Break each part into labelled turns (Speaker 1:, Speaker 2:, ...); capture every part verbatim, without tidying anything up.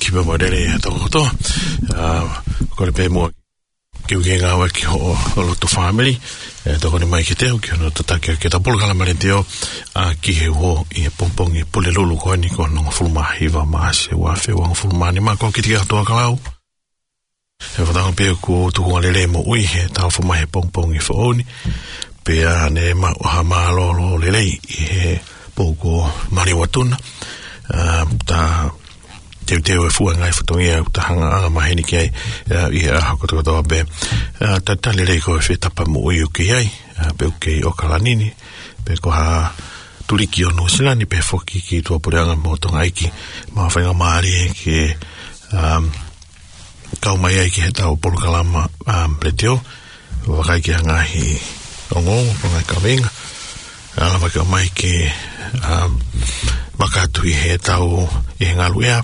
Speaker 1: kipa modele to to ko le pe mo ki u ngā wa ki ho lo to family to ko ni mai ki te ki no to ta ki ta pol kala male teo a ki he ho i pompong i pole lulu ko ni ko no fulma hiva ma se wa fe wa fulma ni ma ko ki ti to ka au e va da pe ko tu ko le le mo ui he ta fulma he pompong i fo ni pe a ne ma ha ma lo lo le le i he poko mari watuna ta te te e fu ngai fotongia ta hanga anga maheni ki ai i a ko to to be ta ta le ko fe tapa mo i ki ai pe ki o kalanini pe ko ha tuliki o no silani pe foki ki to puranga mo to ngai ki ma fa nga mari ki um ka mai ai ki heta o polo kalama um pretio wa kai ki hanga hi ongo ngai ka venga ala ma ka mai ki um makatu i he tau i he ngalu ea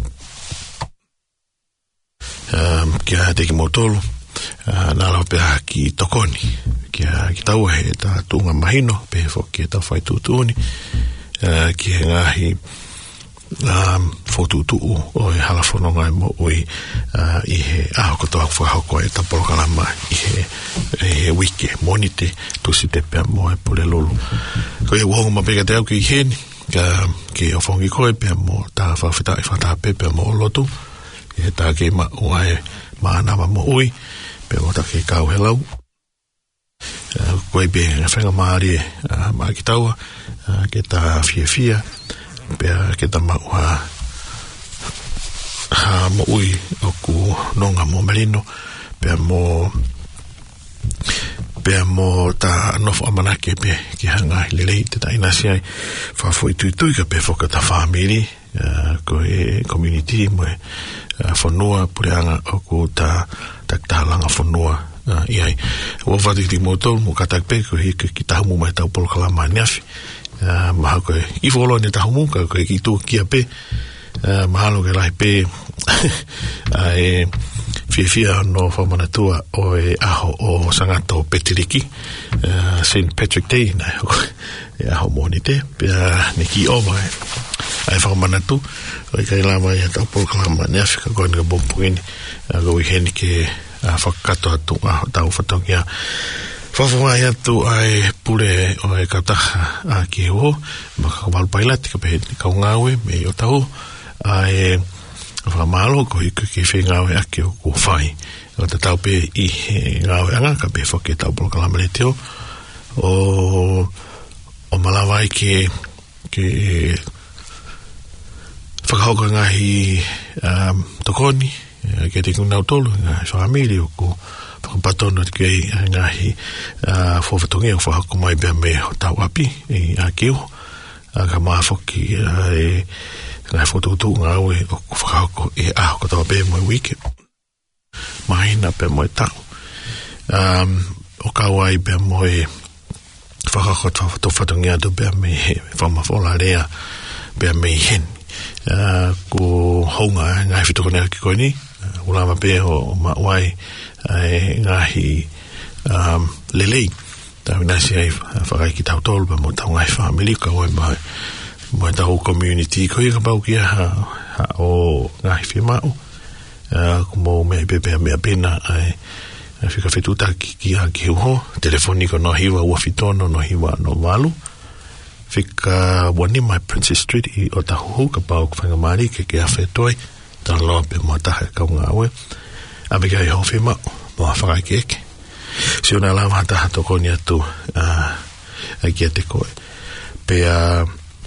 Speaker 1: um, kia te ki motolu uh, nala pea ki tokoni kia ki tau he ta tunga mahino pe fo ki ta fai tutuni uh, ki he ngahi um, fo tutu o e halafono ngai mo ui uh, i he aho koto haku whahoko e ta polokalama i he, he wike monite tusi te pea mo e pole lulu ko e wahonga mapega te au ki i heni ka ke o fongi koe pe mo ta fa fita fa ta pe pe mo lotu e ta ke ma uai ma na ma mo ui pe mo ta ke ka o hello koe be na fenga mari ma ki taua ke ta fia fia pe ke ta ma wa ha mo ui o ku nonga mo melino pe mo pe mo ta no fa mana ke pe ki hanga le le te ta inasia fa foi tu tu ke pe fo ka ta family ko e community mo fo noa puranga o ku ta ta ta langa fo noa i ai o va di motor mo ka ta pe ko hi ki ta mo mai ta pol kala maniafi ma ko i volo ne ta mo ka ko ki tu ki pe ma lo ke lai pe ai fia fia no whamana tua o e aho o sangata o Petiriki uh, Saint Patrick Day na e aho moni te pia ne ki oma e ai whamana tu o i kai lama i atau polkalama ne Afrika koe nga bompuini uh, go i heni ke uh, whakakato atu aho tau whatongia whawhunga i atu ai pule o e kautaha a ki ho maka kawalu pailati ka pehe ni kaungawe me i o tau ai fa malo ko ik ki finga e aki ko fai o te tau pe i nga anga ka pe fo ke tau por kala maletio o o malawai ki ki fa ka ko nga hi um tokoni ke te kuna tolu nga family ko fa patono ke nga hi fo fatongi fo ko mai be me tau api i aki o ka ma fo ki e ngai foto tu nga we o whakako e aho ko tawa pe mo wiki mahina pe mo tau um, o kawai pe mo e whakako to whatongia tu pe me whamafola rea pe me hen uh, ko honga ngai fitoko nea ki koe ni uh, ulama pe o ma wai e ngahi um, lelei tau nasi ai whakai ki tau tolu pe mo tau ngai family ka oi mai mo ta o community ko i ka pau ki ha, ha o ngai fi mau uh, como me bebe me pena ai fika fetuta ki ki ha ki ho telefoniko no hiwa o fitono no hiwa no malu fika wani my Princess Street i o ta ho ka pau ka mari ke ke afetoi ta lo pe mo ta ka nga we abiga i ho fi mau mo fa ke ke si ona la va ta to ko ni tu a a ki te ko pe a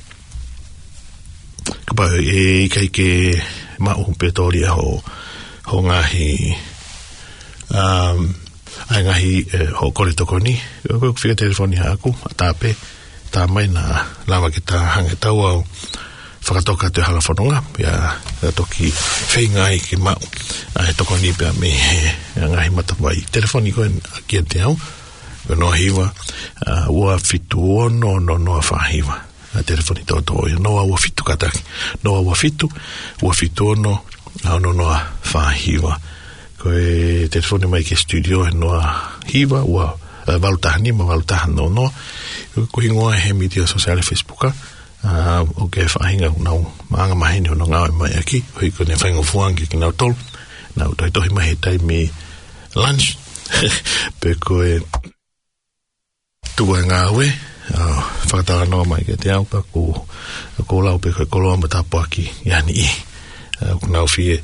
Speaker 1: kapa e kai ke ma o petoria ho ho ngahi um ai ngahi ho kore tokoni ko fika telefoni haku tape ta mai na lava ke ta hanga tau au whakatoka te halafononga pia toki whaingai ki mau ai tokoni pia me ngahi matawai telefoni koe kia te au no hiwa ua fitu ono no no whahiwa a telefoni to to no wa fitu kataki no wa fitu wa fitu no no no fa hiwa ko e telefoni mai ke studio no hiwa wa valta ni ma valta no no ko ingoa he media social Facebook o ke whahinga nau maanga mahini o ngā mai aki hui ko ne whaingo fuangi ki nau tolu nau toi tohi mahi taimi lunch pe ko e tua ngā ue whakatara noa mai ke te au pa ko ko lau pe ko koloa ma tapo aki yani i ko nau fie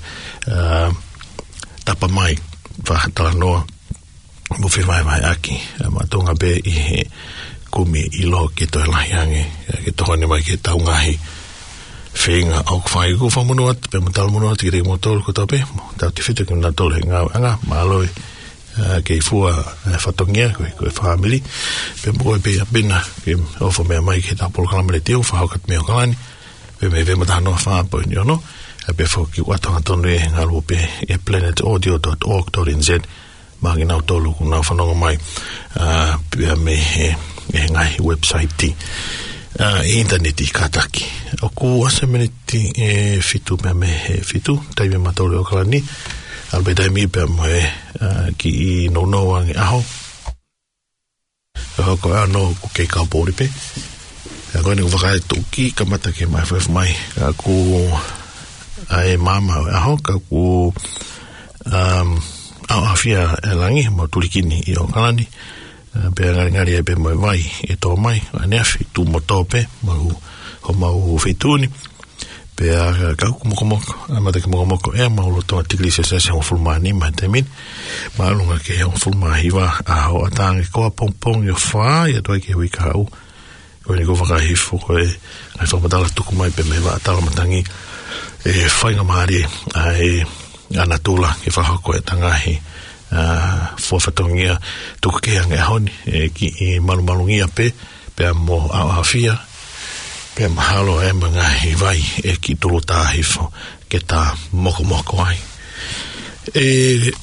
Speaker 1: tapa mai whakatara noa mo whi mai mai aki ma tonga be i he kumi i lo ke toi lahi ange ke tohone mai ke tau ngahi whenga au kwhai ko whamunuat pe mo tala munuat ki rei mo tolu ko tau pe tau te whitu ki mna tolu he ngā anga ma aloi ke i fua whatongia ko i koe whamili pe mo koe pe a pina ke ofo mea mai ke tau polo kalamare teo whahaukat mea kalani pe me ve matano whapo ni ono pe fo ki watonga tonu e ngā luo pe e planet audio dot org dot n z maangi nau tolu ku nau whanonga mai pe me he e ngai website ti uh, interneti kataki o ku asa meneti e fitu me me he fitu taime matore o kalani albe taimi pe mo e uh, ki i no no wangi aho o ko ano ku ke ka bori pe a ko ni vakai tu ki kamata ke mai fef mai a ku ai mama aho ka ku um au afia elangi mo tulikini i o kalani pe ngari ngari e pe mai vai e to mai ane afi tu motope mau ho mau fituni pe a ka ku mo mo ama te mo mo e mau lo to tikli se se se fulmani ma temin ma lunga ke o fulma hiva a ho atang ko pong pong yo fa ya to ke wi ka u ko ni go va hi fu ko e ai fa madala tu ku mai pe me va tala matangi e fa nga mari ai anatula ke fa ko e tangahi Uh, fo fatongia tuku ke ange honi e ki e malu malungia pe pe mo a afia pe mahalo e manga hi vai e ki tulu ta hifo ke ta moko moko ai e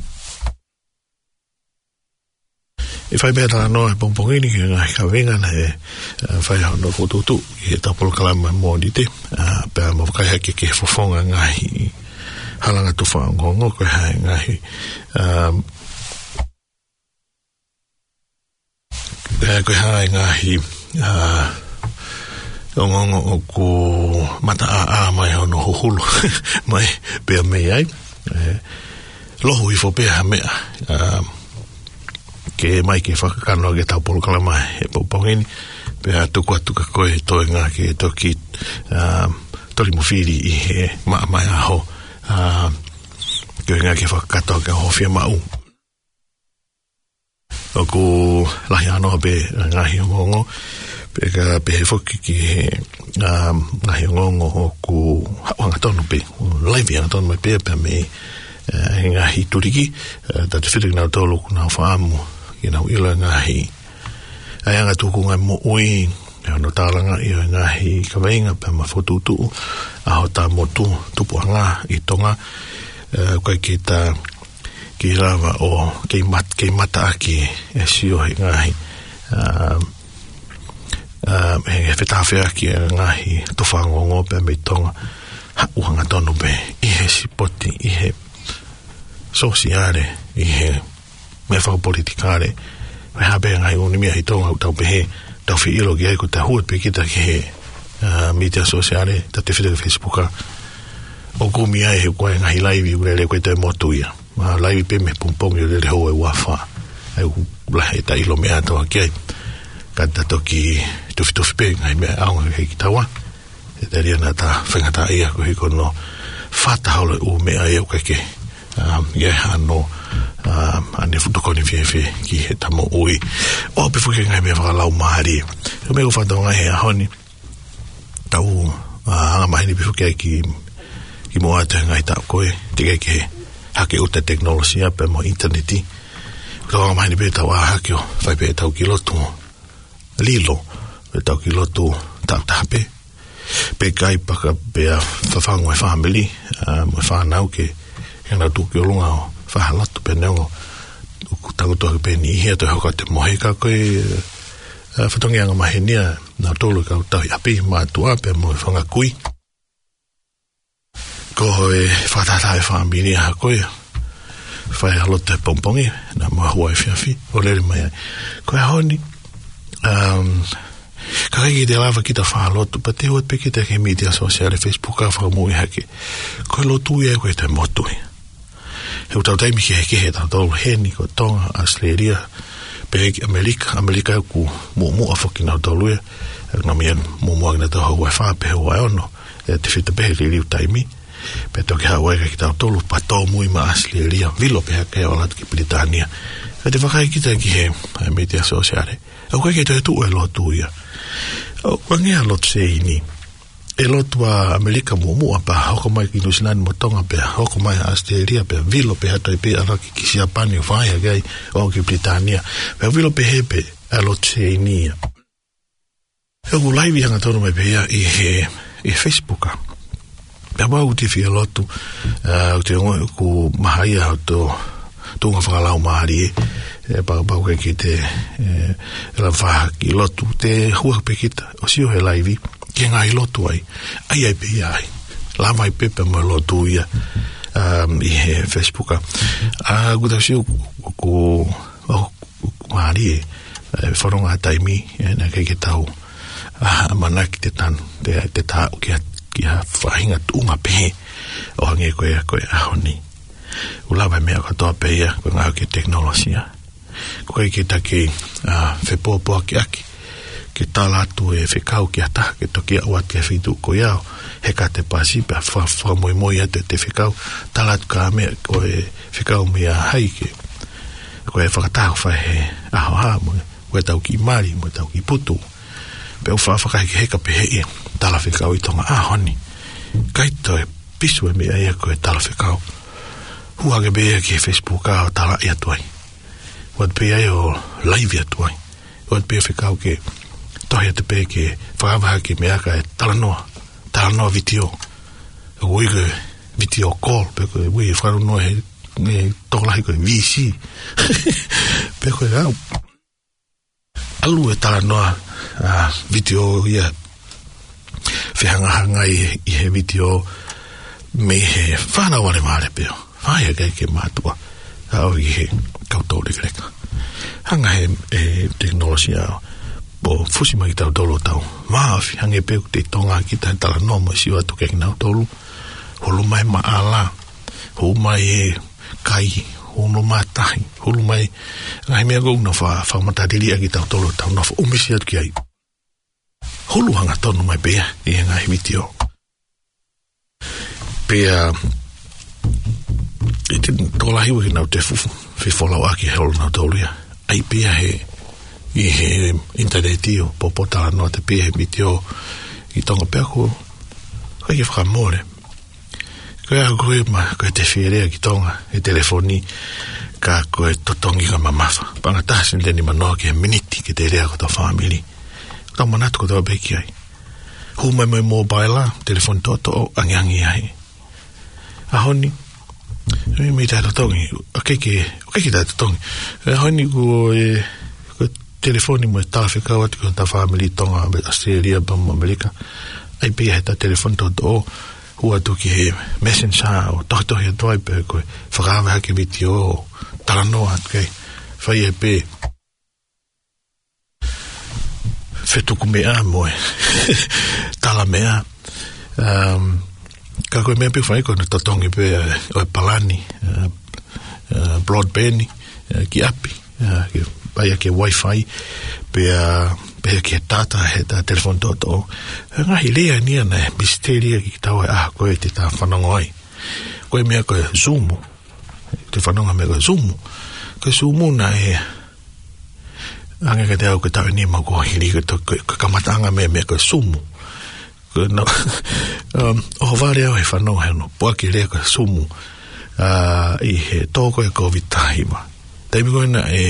Speaker 1: e fai beta no e pompongini ke ngai ka venga na e fai no kututu e ta polo kalama mo dite pe mo kai hake ke fofonga ngai halanga tu fa ngongo ko ha ngai um ko ha ngai ah ngongo ko mata a mai no hulu mai pe me ai lo hui fo pe ha me ke mai ke fa kano ke ta polo kala mai e popongini pe atu ko atu ko e to nga ke to ki um tori mo fili i ma mai aho ah ke nga ke fa kato ke ho fia mau o ko la ya no be nga hi ngongo pe ka pe fo ki ki um nga hi ngongo o ku nga tonu pe live ya tonu pe pe me nga hi turiki ta te fitu na tolu na fa amu ina ila nga hi ai nga tu ku nga mo ui no talanga i nga hi ka venga pe ma fotu tu a hota motu tu puanga i tonga ko ki ta ki lava o ke mat ke mata aki e sio nga hi um um e feta fea ki nga hi tu fango ngo pe me tonga ha uanga tonu be i he sipoti i he sociale i he me fa politikare me ha be nga i uni mi hi tonga u tau pe he tau fi ilo ki ai ko ta huat pe kita ki he uh, media sociale ta te fide Facebook o kumi ai he koe ngahi live ure le koe te motuia ma live pe me pompong yo le ho e wafa ai la he ta ilo me ato ki ai kata toki tufi tufi pe ngai me au he ki tawa e te ria na ta whenga ta ia ko hiko no fata holo u me ai au kake um, ia hano um, ane futokoni fiefe ki he tamo ui o pe fuke ngai me whakalau mahari o me ko fata ngai he ahoni tau hanga uh, mahini pe fuke ki ki mo ate ngai tau koe tika ke hake uta teknolosia pe mo interneti ko hanga mahini pe tau a hake o fai pe tau ki lotu lilo pe tau ki lotu tau tape pe kai paka pe a whawhango e whamili mo e whanau ke hena tu ki o lunga o whahalatu pe neongo uku tangutua ke pe ni ihia toi hoka te mohe ka koe whatongi anga mahenia na tolu ka utau i api mātua pe mo e whanga kui ko e whatata e whamili a koe whai halote pompongi na mua hua e whiawhi o lere mai ai koe honi um, Kai te lava kita whalotu, pa te hot pe kita ke media sosiale, Facebook a whakamui hake. Koe lotu ia koe te motui. Heu tau taimi ki heke he tau tau heni ko Tonga, Australia, pe heke Amerika, Amerika ku mu mu a whoki nau tau luia. Nga mian mu mua ngana tau hau wha pe hau ai ono, e te whita pehe li liu taimi. Pe toki hau ega ki tau tolu, pa tau mui ma Australia, vilo pe hake o latu ki Britania. E te whakai kita ki he media sosiale. Au kai te tu e lotu ia. Au ngea lotu se ini. E lotu a Amerika mu mua pa hoko mai ki Nusilani mo Tonga pe hoko mai Australia pe vilo pe hatoi pe araki ki Siapani o whaia gai o ki Britania. Pe vilo pe he pe e lotu se ini ia. E ku laivi hanga tono mai pe ia i he i Facebooka. Pe wau ti fi e lotu u te ngoi ku mahaia o to tunga whakalau maari e e pau pau ke ki te e la wha ki lotu te hua pe kita o sio he laivi ki ngai lotu ai ai ai pe ai la mai pepe mo lotu ia um, i he Facebooka a guta sio ku o maari e wharonga taimi e na ke ke tau a manaki te tanu te, te tau ki a, ki a whahinga tunga pe o hange koe koe ahoni ulawa mea katoa peia koe ngau ki teknolosia koe ki taki uh, whepopoa ki aki ki talatu e whekau ki ata ki toki a uat ki a whitu ko iao he ka te pasi pa whamoi moi atu te whekau talatu ka mea koe whekau mea haike koe whakatahu whai he aho ha moe koe tau ki mari moe tau ki putu pe u whawhakai ki heka pe hei tala whekau i tonga ahoni kaito e pisu e mea ia koe tala whekau huage bea ki Facebook a tala i atuai. Wat bea o live atuai. Wat bea whikau ke tohi atu bea ke whakawaha ki meaka e tala noa. Tala noa video. E uige video call. Pe koe ui e whakaru noa he ne tokolahi koe V C. Pe koe au. Alu e tala noa uh, video ia whihangahanga i, i he video me he whanau wale maare peo. Ai a kai ke matua au i he kautori greka hanga he e teknolosia po fusi mai tau tolo tau maafi hange peu te tonga ki ta tala no mo si watu ke nau tolu holu mai maala ho mai e kai holu matai holu mai ngai me go no fa fa mata dili ki tau tolo tau no o misi at ki ai holu hanga tonu mai pe e ngai video pe e te tola hiwa ki nau te fufu fi folau aki he olo nau taulia ai pia he i he interneti o popota no te pia he mitio i tonga peako kai ke whakamore kai a koe ma koe te whierea ki tonga e telefoni ka koe totongi ka mamafa panga tahasin teni manoa ki he miniti ki te rea ko tau whamili ko tau manatu ko tau beki ai hu mai mai mobile la telefoni toto o angiangi ai ahoni mi mi ta tongi o ke ke o ke ke ta tongi e honi ko e ko telefoni mo ta fe ka wat ko ta family tonga Australia ba Amerika ai pe ta telefon to do hu atu ki he messenger o to to he doi pe ko frava ke video ta no at ke fai e pe fe tu ku me amo ta la mea um ka koe mea pe whai koe na tatongi pe o e palani uh, uh, broadband uh, ki api uh, ki pai ke wifi pe uh, pe ke tata he ta telefon toto ngahi lea nia na misteria ki tawa ah koe te ta whanongo ai koe mea koe Zoom te whanonga mea koe Zoom koe Zoom na e anga ka te au ke tawe ni ma koe hiri koe kamatanga mea mea koe Zoom no um o vale o fa no no po ki le ko sumu uh i he toko e covid taima tai mi gona e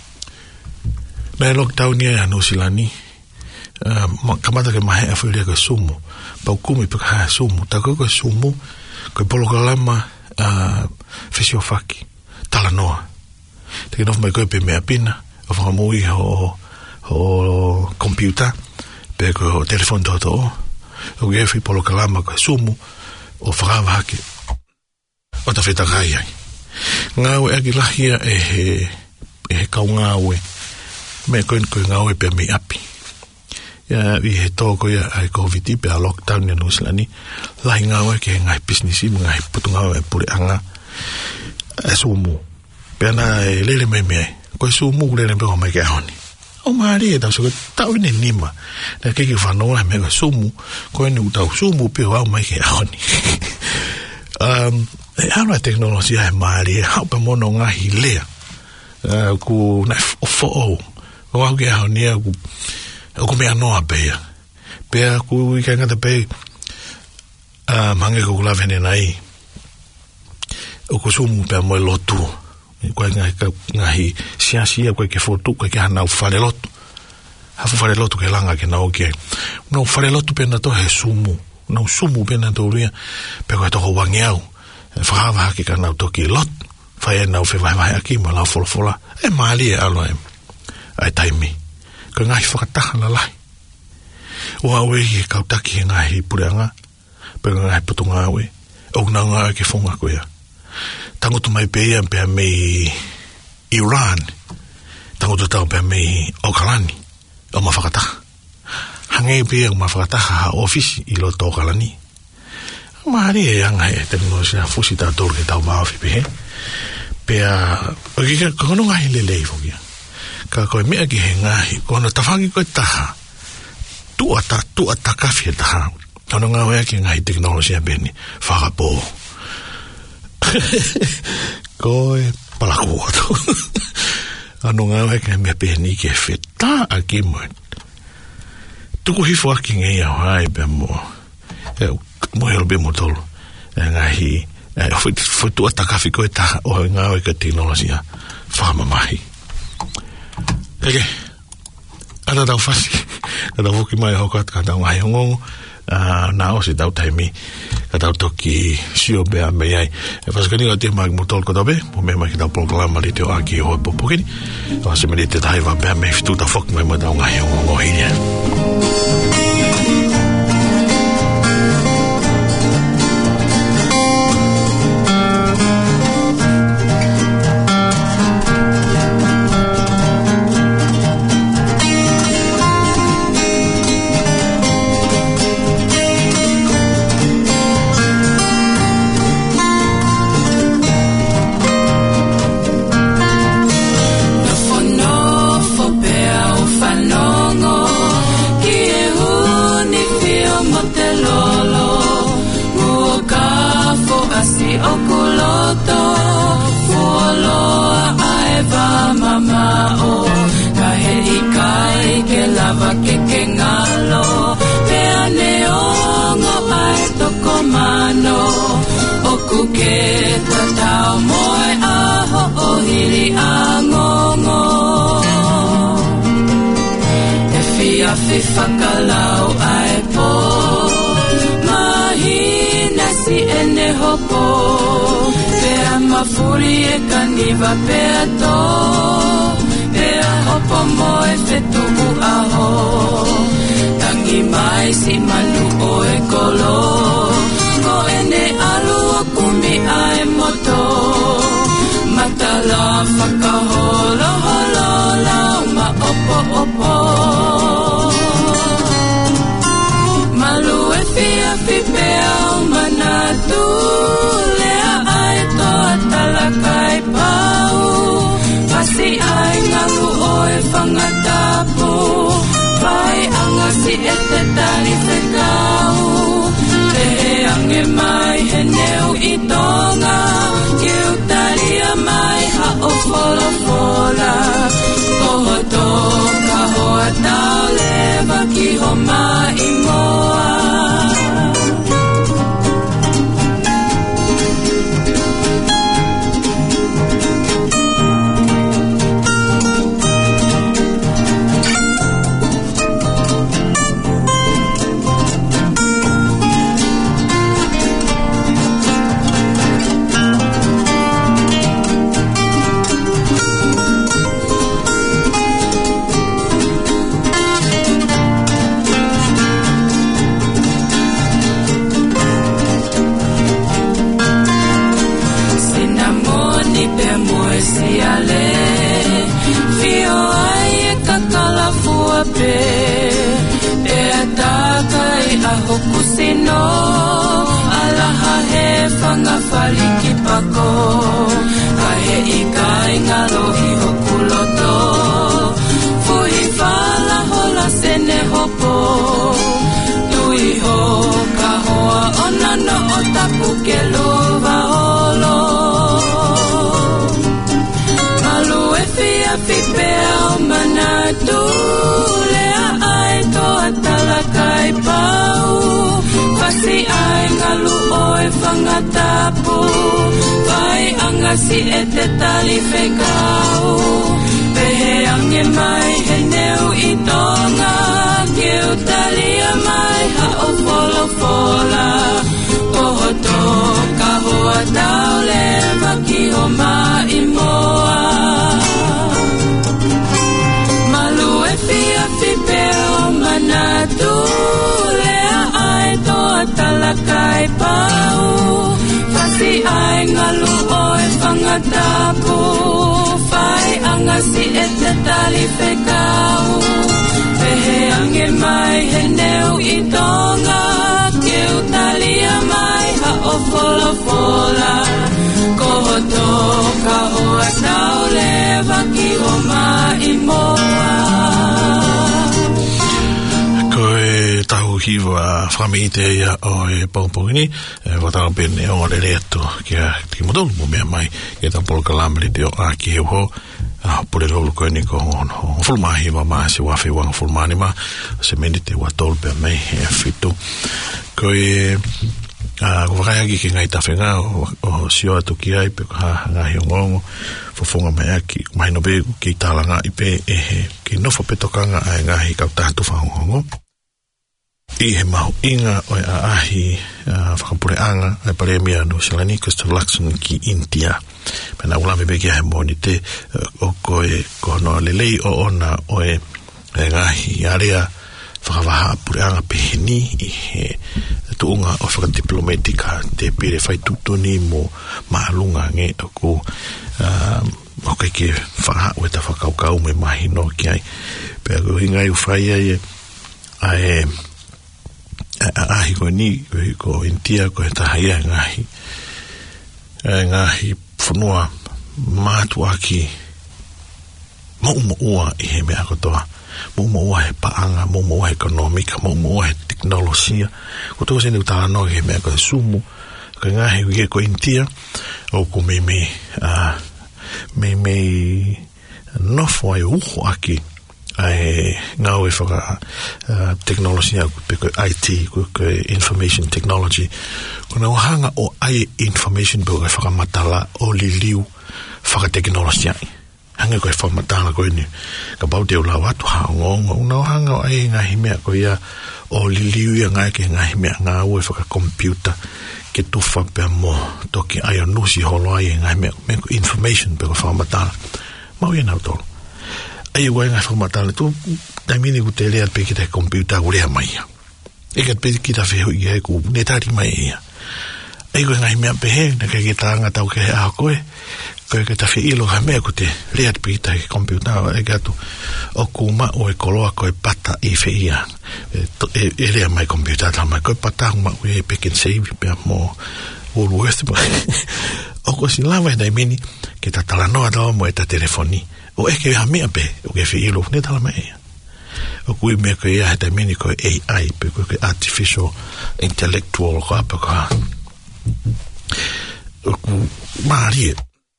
Speaker 1: na lockdown ya no silani uh kamata ke mai afu le ko sumu pa kumi pe ha sumu ta ko ko sumu ko polo kalama uh fisio faki tala noa te no mai ko pe me apina o fa moi ho ho computer pe ko telefon toto o gefi polo kalama ka sumu o whakawa hake o ta wheta kai ai ngāwe aki lahia e he e he kau ngāwe me koe koe ngāwe pe me api ia i he tōko ia ai COVID pe a lockdown ia nusilani lai ngawe ke ngai business i ngai putunga e pure anga e sumu pe ana e lele me me ko sumu lele me o mai ke honi o mari e tau so tau ne nima na ke ke whanoa me ko sumu ko ni utau sumu pe o mai ke honi um e ana teknologia e mari e haupa mono ngahi lea ku na fo o o au ke honi ku o me anoa pea pea ku i ka ngata pe a mange ko la vene nai o ko sumu pe mo lotu ko ngai ka ngai sia sia ko ke foto ko ke ana fare lotu ha fare lotu ke langa ke na o ke no fare lotu pe na to he sumu no sumu pe na to ria pe ko to wangiau fa va ke kana to ki lot fa e na fe vai vai aki mo la fol fola e mali e alo em ai taimi ko ngai whakataha la lai. O awe i e kautaki he ngai pureanga, pe ngai putunga awe, o nga ngā ke whonga koea. Tangotu mai pēia pēa mei Iran, tangotu tau pēa mei Okalani, o ma whakataha. Hangei pēia o ma whakataha ha ofisi i lo tō Okalani. Mahari e anga e tēnino si a fusi tā tōru ke tau maofi pehe. Pēa, o ki ka kono ngai lelei whokia. Ka koe mea ki he ngahi, kono tawhangi koe taha, tua ta, tua ta kawhi e taha, kono ngā wea ki ngahi teknolosia beni, whakapō. Koe palaku ato. Ano ngā wea ki mea beni ki e whetā a ki moe. Tuku hifo aki ngei au hai bea mo, mo helo bea mo tolu, ngahi, fo tua ta kawhi koe taha, o ngā wea ki teknolosia, whakamamahi. Eke, ana tau whasi, ka tau hoki mai hokat, ka tau ngai hongongo, uh, nā o si tau taimi, ka tau toki sio bea mei ai. E whaskani o te mai mutol ko tabe, mo me mai ki tau programa li te o aki hoi popokini, o se meni te taiwa bea mei fitu ta whok mai mo tau ngai hongongo hinia.
Speaker 2: Whakalau ai po mahina si ene hopo pea mafuri e kaniva pea to pea hopo moe fetu u aho tangi mai si manu o e kolo ko ene alu o kumi ai moto matala whakaholo holo lau ma opo opo Pipea o manatu lea ai toa talakai pau pasi ai ngalu oe whangatapu pai anga si e te tali whekau tehe ange mai he neu i tonga kiu talia mai ha o fola fola koho toka hoa tau lewa ki ho mai moa hoku sino alaha he whangawhari ki pako ka he i kai ngaro i hoku loto fuhi whala hola sene hopo tui ho ka hoa ona no o tapu ke luva olo malu e fia fipea o manatu lea ai toa talakai pau Pasi ai ngalu oe whangatapu Vai angasi e te tali whekau Pehe ange mai he neu i tonga Kiu talia mai ha o fola fola Koho tō ka hoa tau lewa ki ho mai moa Malu e fia fipea o manatu talakai pau Pasi ai ngalu oe whangatapu Whai angasi e te tali whekau Pehe ange mai he neu i tonga Kiu talia mai ha o fola fola Koho tō ka hoa tau lewa ki o mai moa
Speaker 1: Tahu hiwa whamite ia o e Paupongini e watara pene o re reto kia ki modolu mo mea mai ke ta polo kalamri te o a ki heu ho a pure lolu koe ni ko ho fulmahi wa maa se wafi wang fulmani ma se meni te watolu pe mei e fitu koe a kuwakaya ki ki ngai tawhenga o sio atu ki ai pe ha ngahi o ngongo fofonga mai aki mai no be ki talanga i pe e he ki nofo petokanga ai ngahi kautatu whahongongo I he mahu inga o a ahi uh, whakapureanga ai paremia no Silani Crystal Luxon ki India. Pena ulame beki he moni te uh, o koe kono lelei o ona o e ngahi area whakavaha pureanga peheni I he tuunga o whakadiplomatika te pere whai tutuni mo maalunga nge o ku uh, o kai ke whaha ue ta whakaukau me mahi no ki ai. Pea ko hingai uwhai ai ai ahi ko ni ko India ko he tahai a ngahi ngahi whanua mātu aki mau mo ua I he mea kotoa mau mo ua he paanga mau mo ua he ekonomika mau mo ua he teknolosia ko tō sene utala no he mea ko he sumu ko ngahi wike ko India o ko me me me me nofo ai uho aki ai ngau e whaka uh, teknolosia ko I T ko information technology ko na hanga o ai information bo ka whaka matala o liliu whaka teknolosia hanga ko e whaka matala ko ni ka bau te ula watu haongo na hanga o ai ngahi mea ko ia o liliu ia ngai ke ngahi mea ngau e whaka computer ke tuwha pe mo toki ai o nusi holo ai ngahi mea mea ko information bo ka whaka matala mau ia nau tolo ai wai ngai whakamatala tu taimini ku te lea pe ki te computer ku lea mai e ka pe ki ta wheho I e ku netari mai ia ai wai ngai mea pe he na ka ki ta anga tau ke he a koe koe ka ta whi ilo ha mea ku te lea pe ki ta computer e ka tu o ku ma o e koloa koe pata I whi ia e, e lea mai computer ta mai koe pata ma u e pe ken save pe mo Woolworth o ko si lawa e taimini ke ta talanoa tau mo e ta telefoni o e ke ha mea pe o ke whi ilo ne tala mai o kui mea ko ia he taimini ko A I pe ko ke artificial intellectual ko apa ko o ku maari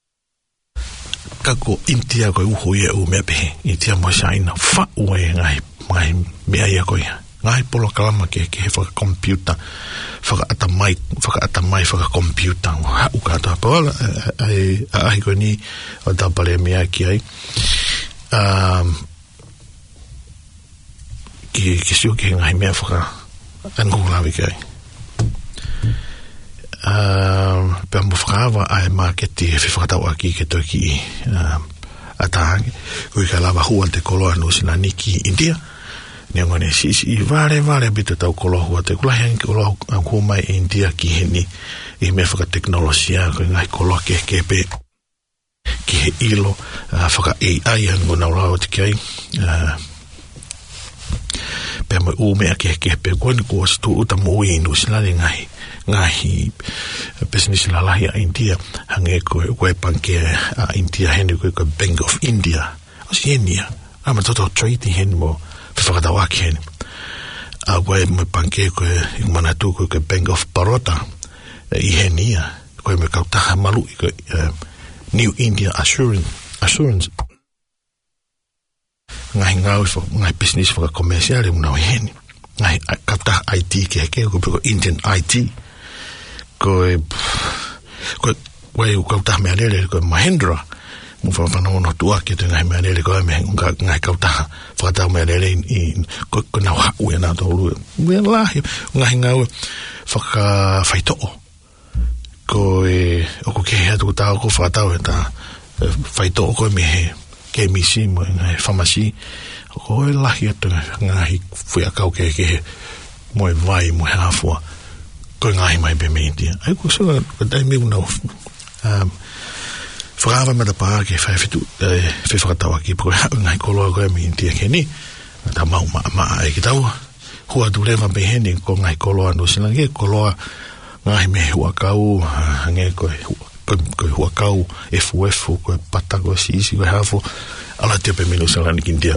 Speaker 1: kako India ko uho ia u mea pe India mo shaina fa ue ngai ngai mea ia ko ia ngai polo kalama ke ke he whaka computer whaka atamai whaka atamai whaka computer ha uka toa paola ai ai ko ni o tapale mea ki ai um, ki ki siu ki ngai mea whaka angulawi ki ai um, pe mo whakawa ai marketi he whakatau aki ke toki um, atahangi kui ka lava hua te koloa nusina niki India ne ngone si si vare vare bito tau koloa te kula hen koloa ko mai India ki heni I me whaka teknolosia ko ngai koloa ke ke pe ki he ilo uh, whaka A I an ngona ura o te kai uh, pe mo u me ke ke pe ko ni ko stu uta mo inu sila ngai ngai business la la ya India hange ko ko panke a India hen ko ko Bank of India Oceania ama toto trade hen mo pe fa da wa ken a ko mo panke ko manatu ko ko Bank of Baroda i henia ko me ka ta malu ko New India Assurance Assurance ngai ngau fo ngai business fo commercial e muna hen ngai kapta I T ke ke ko ko Indian I T ko ko ko kapta me ale ko Mahindra mo fa fa no no tua ke ngai me ale ko me ngai kapta fa ta me ale in ko ko na wa u na to lu we la ngai ngau fa ka faito ko e o ko ke ha tu ta ko fa ta ta faito ko me ke misi mo ngai pharmacy ko la hi to ngai fu ya ka ke ke mo vai mo ha fu ko ngai mai be me dia ai ko so ko dai me no um frava me da pa ke fa fitu fe fra ta wa ki pro ngai ko lo ko me dia ke ni ta ma ma ma ai ki ta hu adu le va be heni ko ngai ko lo anu sina ke ko lo ngai me wa ka u ngai ko ko hua kau F U F ko patago si si ko hafo ala te pe mino sala ni kindia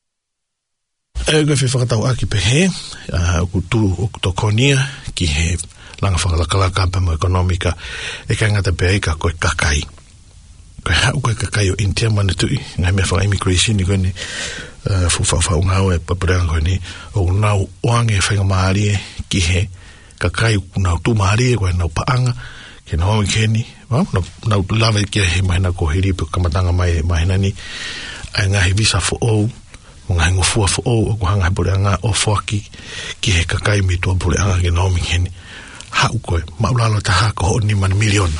Speaker 1: e go fe fakata aki pe he ku tu to konia ki he langa fakala kala ka pe mo economica e ka ngata pe ka ko kakai ko ha ko kakai o intia man tu ngai me fa immigration ni ko ni fu fa fa nga o pe pre ngo ni o na wange fa ngari ki he kakai na tu mari ko na pa anga ke no keni wa no na lava ke he mai na ko hiri pe kamatanga mai mai nani anga he visa fo o nga ngo fu fo o ko hanga bole anga o foki ki he kakai mi to bole anga ke no mi keni ha ko ma la ta ha ko ni man million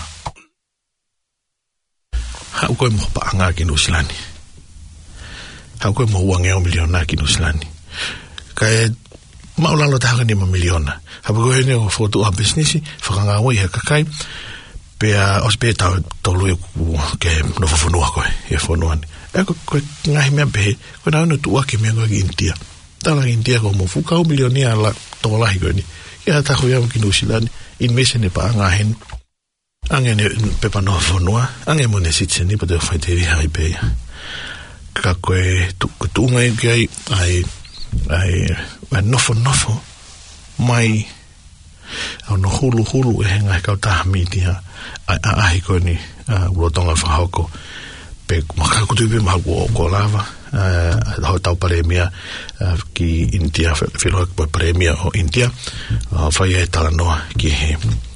Speaker 1: ha ko mo pa anga ke no silani ha ko mo wange o million na ke no silani kai ma la ta ha ni man million ha ko he no foto a business fa nga wo he kakai pe a hospital to lu ke no fo no ko e fo no ani e ko ngai me be ko na no tu ke me ngo India ta la India ko mo fu ka o milionia la to la hi ni ya ta ko ya ki no silani in me se ne pa nga hen ange ne pe pa no fo no ange mo ne sit se ni pa de fa te hi be ka ko tu tu ngai ke ai ai no fo no fo mai no hulu hulu e ngai ka ta mi dia a a ko ni wo tonga fa hoko pe maka ko tu be ma ko ko lava a ho ta premia ki India filo ko premia o India fa ye ta no ki he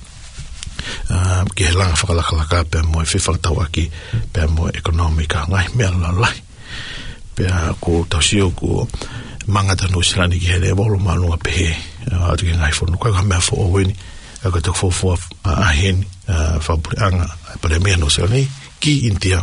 Speaker 1: ki la fa la la ka pe mo fi fa ta wa ki pe mo economica ngai me la la pe ko ta si ko manga ta no silani ki hele bolo ma no pe a tu ngai fo no ko ga me fo o weni a ko to fo fo a hen fa anga para me no silani ki India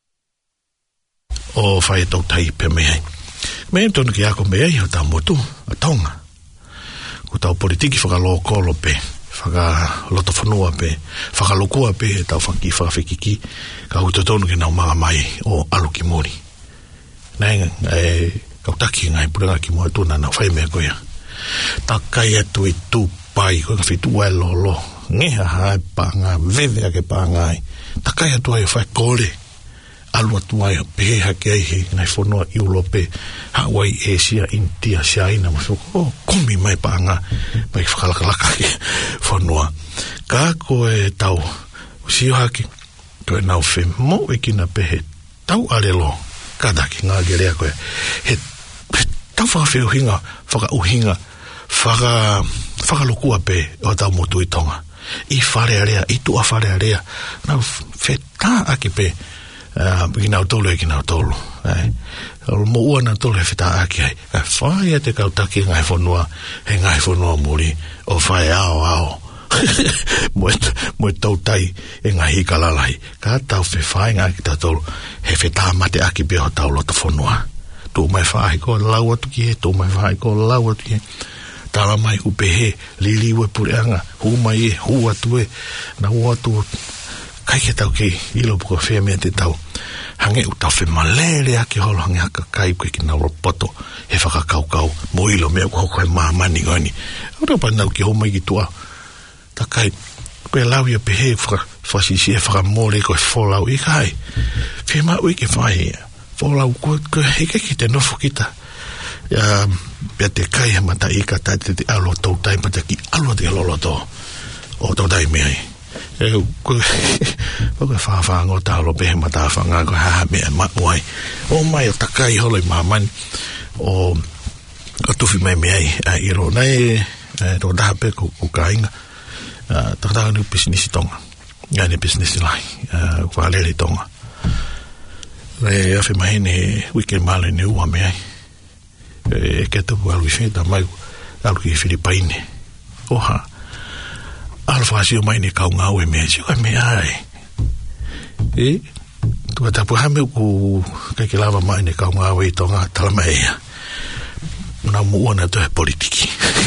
Speaker 1: o fa to tai pe me me to no ki a ko me ai ta motu a tonga ko ta politiki fa lo ko lo pe fa ga lo to fonua pe fa ga lo ko pe ta fa ki fa fe ki ka u to no ki na ma mai o aluki mori nai e ka taki ngai pura ki mo tu na na fai me ko ya ta kai tu tu pai ko ka fitu wa lo lo nge ha pa nga veve ke pa ngai ta kai tu ai fa kole alu tu ai pe ha ke ai ngai fono Europe Hawaii Asia India China mo so ko komi mai pa nga mai fa la la ka fono ka ko e tau si ha ki to na fe mo e ki na pe tau ale lo kada ki nga gere ko he ta fa fe hinga fa ka hinga fa ka fa ka lokua pe o ta mo tu itonga i fare area i tu a fare area na fe ta aki pe uh, ina tolo ina tolo ai o mo una tolo fe ta aki ai fa ia te ka ta ki ngai fonua he ngai fonua muri o fa ao ao mo mo tau tai e ngai kalalai ka ta fe fa ngai ki ta tolo he fe ta mate aki pe o ta lo to fonua tu mai fa ko lawa tu ki tu mai fa ko lawa tu ki tala mai upe he lili we pureanga hu mai hu atu e na hu atu kai ke tau ki ilo puka whea mea te tau hange u tau whe malere ake holo hange haka kai koe ki nau ropoto he whakakaukau mo ilo mea ko hoko he mahamani ngani ora pa nau ki homai ki tua ta kai koe lau ia pe he whasisi e whakamore koe wholau i kai whe ma ui ke whae wholau koe koe heke ki te nofo kita ia pia te kai he mata i ka tai te alo tau tai pata ki alo te alolo to o tau tai mea e koe koe whawhango talo pe he mata whanga koe haha mea makuai o mai o takai holo i mahamani o o tuwhi mai mea i iro nei tō taha pe ko kainga takataka ni business tonga nga ni business lai kwa lele tonga le afe mahene weekend male ni ua mea e keta pu alu i feta mai alu ki Filipaine oha alu whaasio mai ni kau ngau e mea sio e mea e e tua tapu hame ku kake lava mai ni kau ngau e tonga talama ea una muona to e politiki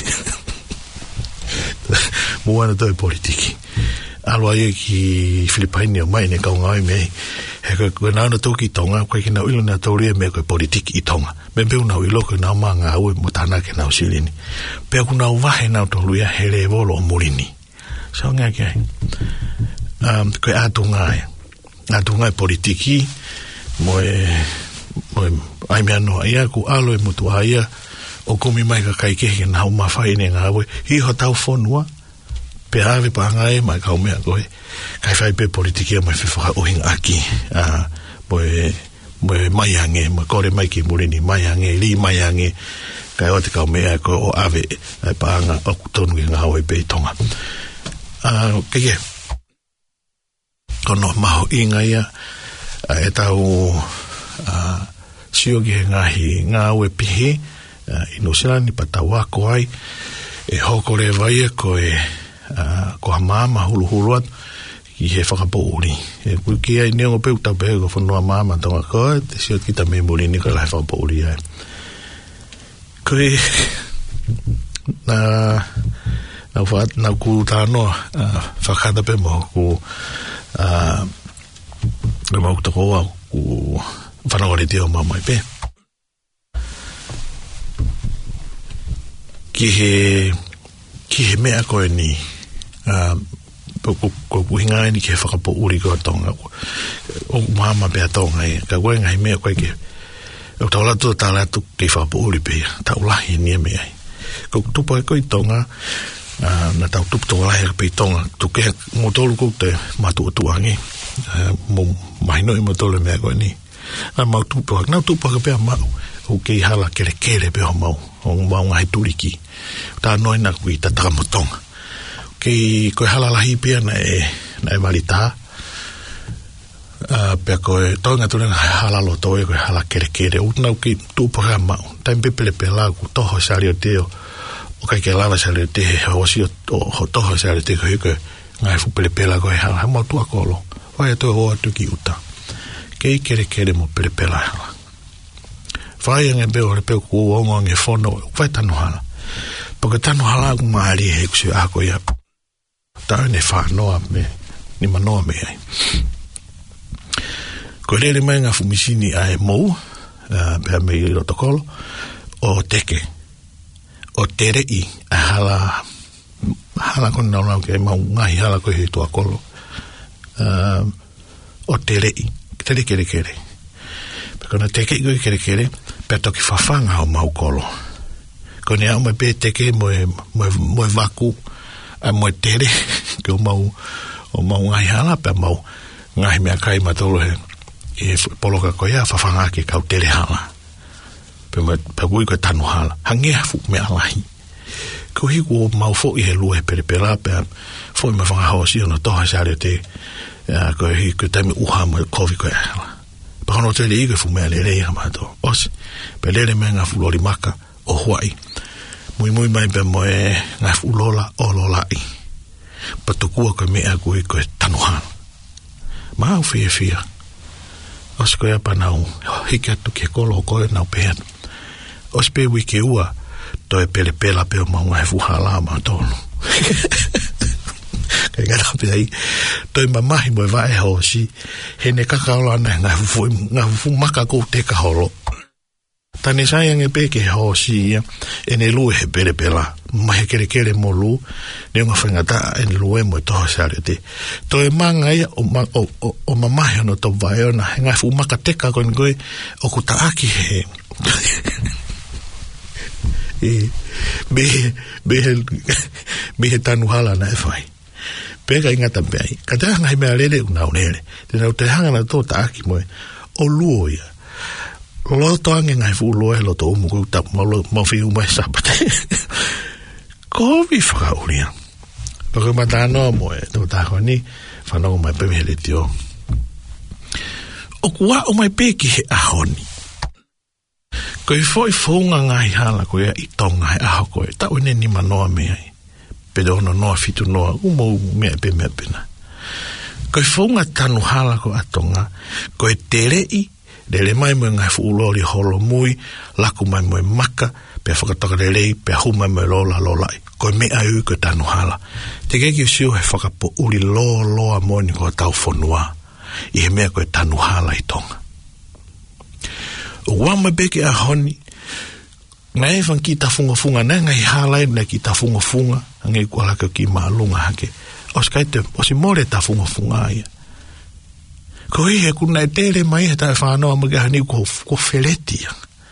Speaker 1: muana to e politiki alo ai ki Filipaine o mai ne kau ngai me he ko ko na no toki tonga ko ki na ilo na tori me ko politiki i tonga me be una ilo ko na manga o mo tana ke na usilini pe ku na wa he na to luia hele volo molini so nga ke um ko atunga atunga politiki mo e mo ai me no ai ku alo e mutu ai o komi mai ka kai ke na uma fai ne nga we hi ho tau fonua pe ave pa ngai mai ka me ko kai fai pe politiki mai fi fa o hing aki a boe boe mai ange mo kore mai ki mulini mai ange li mai ange kai o te ka me ko o ave pa nga o tonu nga we pe tonga a ke ke kono maho inga ia e tau a sio ge nga hi nga we pihi ino sila ni patawa ko ai e hoko le vai ko e ko mama hulu huluat ki he whakapo uri e kui ki ai neongo peu tau pehe ko whanua mama tonga ko te sio kita me muli ni ko lai whakapo uri ai kui na na whaat na ku tāno whakata pe mo ku na mau kutakoa ku whanawari te o mamai pe ki he ki he mea koe ni uh, ko ko hinga ni ke whakapo uri ko tonga o mama pe tonga e ka koe ngai mea koe ke o tau latu ta latu ke whakapo uri pe tau lahi ni mea ko tupo e koe tonga uh, na tau tupo tau lahi pe tonga tu ke motolu ko te matu o tuangi uh, mo mahino i motolu mea koe ni a mau tupo na tupo ka pe mau o ke hala kere kere pe o mau o mau ngai turiki ta noi na kui ta takamotonga ke ko hala lahi pe na e na e malita a pe ko tonga tu na hala lo to e ko hala kere kere u na ki tu programa ta pe pele pela ku toho sali te o ka ke lava sali te o si o toho sali te ko ke ngai fu pele pela ko hala mo tu akolo o e to o tu ki uta ke kere kere mo pele pela hala vai nge be o pe ku o nge fono vai tanu hala porque tanu hala ku mari e ku a ko ya ta ne fa no me ni mano me ai ko le me nga fumisini ai mo pe me lo tokolo o teke o tere i hala hala con no no que ma ngai hala ko hi to akolo o tere i tere kere kere porque no teke ko kere kere pe toki fafanga o mau kolo ko ne amo pe teke mo mo mo vaku a mo tere que o mau o mau ngai hala pe mau ngai me kai matolo he e poloka ko ya fafanga ke ka tere hala pe mo pe kui ko tanu hala hange fu me alahi ko hi ko mau fo i he lue pe pe la pe fo me fanga ho si no to ha sale te ko hi ko tami uha mo kovi ko hala pa no te le fu me le le ma to os pe le le menga fu lori maka o huai muy muy mai pe mo e nga fu lola o lola i pa to ku ko me a ku ko tanuha ma u fi fi os ko ya pa na u hika tu ke ko lo ko na pe os pe wi ke ua to e pele pela pe mo nga fu hala ma to Kai ngā rapi ai, toi mamahi mo e vae ho si, he ne kakaola ana ngā fufu, ngā fufu maka kou te kaholo. Tane sayang e peke ho si ia, e ne lue he pere pela, mahe kere kere mo lu, ne unga whangata e ne lue mo e toho sare te. To e manga ia, o, ma, o, o, o mamahe ano to vai ona, he ngai fu maka teka koe koe, o ku taaki he. e, behe, behe, behe tanu hala na e whai. Peka ingata pēi, ka te hanga he mea lele unau nere, te nau te hanga na tō taaki moe, o luo ia. Loto ange ngai fu loe loto umu ku tap mau mau fi umai sabate. Ko vi whaka uria. Pako matano mo e tō tāko ni whanau mai pemele tio. O kua o mai peki he ahoni. Ko i fo i whaunga ngai hala ko ia i tonga he aho ko e tau ne ni manoa mea i. Pedo ono noa fitu noa umo umu mea pe mea pena. Ko i whaunga tanu hala ko atonga ko e tere i Lele mai mo ngai fu ulori holo mui, laku mai mo maka, pe whakataka lelei, pe humai mo lola lolai. Ko me ai ko tanu hala. Te keki usiu he whakapo uli lo loa mo ni ko tau whanua. I he mea ko tanu hala i tonga. O wama beke a honi, ngai whan ki ta funga funga, nai ngai hala i na ki ta funga funga, ngai kua laka ki maalunga hake. O skai te, o si more ta funga funga ia. Ko he kuna e tere mai he tae whanau mga hani ko, ko wheretia.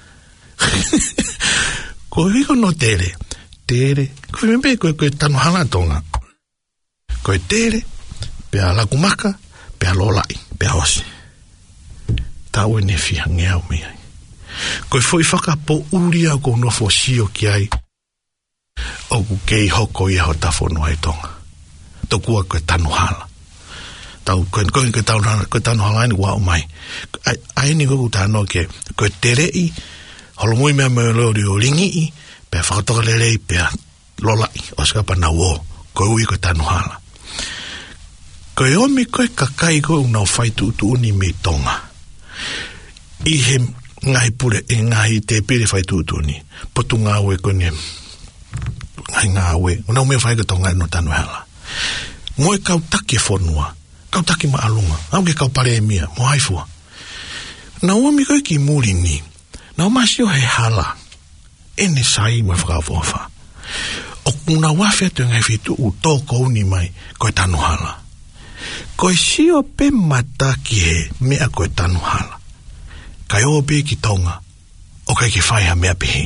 Speaker 1: Ko hiko no tere. Tere. Ko whimpe koe koe tanu hana tonga. Ko e tere, pea lakumaka, pea lolai, pea osi. Tau e ne whiha ngeau mea. Ko e fwoi whaka po uria ko no fo sio ki ai. O ku kei hoko i aho tafono ai tonga. Tokua koe tanu hala. Tau koe koe koe tau koe tau halaini wau mai. Ai ai ni koe tano ke koe terei holo mui mea mea lori o ringi i pe whakatoka lerei pe lolai o skapa na wo koe ui koe tano hala. Koe omi koe kakai koe unau whaitu utu uni me tonga. I he ngai pure e ngai te pere whaitu utu uni. Potu ngā ue koe ne ngai ngā ue. Unau mea whaika tonga no tano hala. Ngoe kau take whanua. Kau taki ma alunga, au ke kau pare e mia, mo haifua. Na uami koe ki muri ni, na umasio he hala, ene sai mo whakafofa. O kuna wafea tu ngai fitu u tōko uni mai, koe tanu hala. Koe sio pe mata ki he mea koe tanu hala. Kai o pe ki tonga, o kai ki whai ha mea pehe.